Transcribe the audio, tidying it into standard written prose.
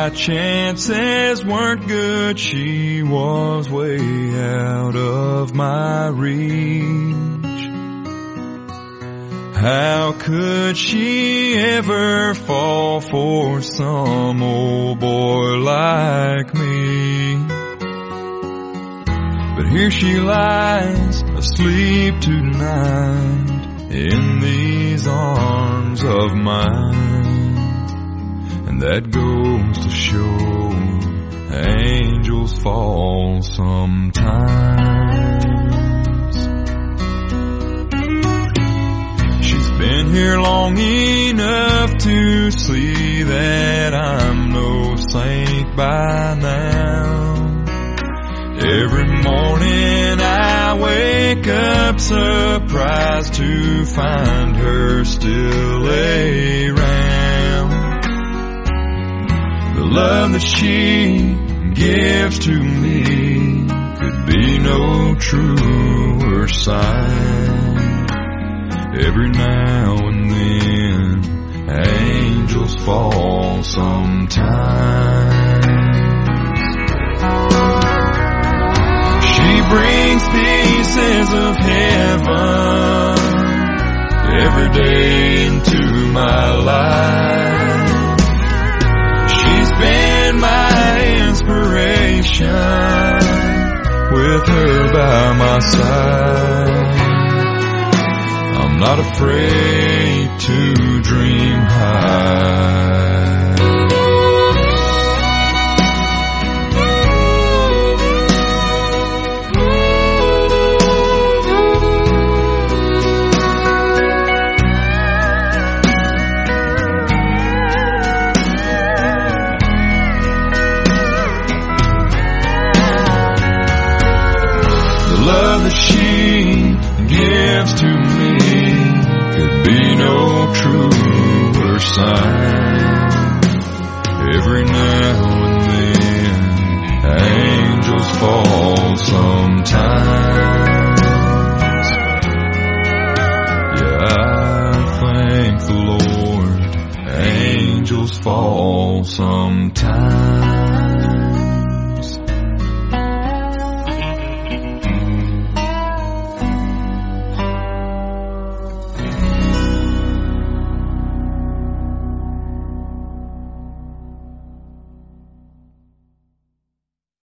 my chances weren't good. She was way out of my reach. How could she ever fall for some old boy like me? But here she lies, asleep tonight, in these arms of mine. And that goes to show angels fall sometimes. She's been here long enough to see that I'm no saint by now. Every morning I wake up surprised to find her still around. The love that she gives to me could be no truer sign. Every now and then angels fall sometimes. She brings pieces of heaven every day into my life. She's been my inspiration with her by my side. I'm not afraid to dream high. She gives to me could be no truer sign. Every now and then angels fall sometimes. Yeah, I thank the Lord, angels fall sometimes.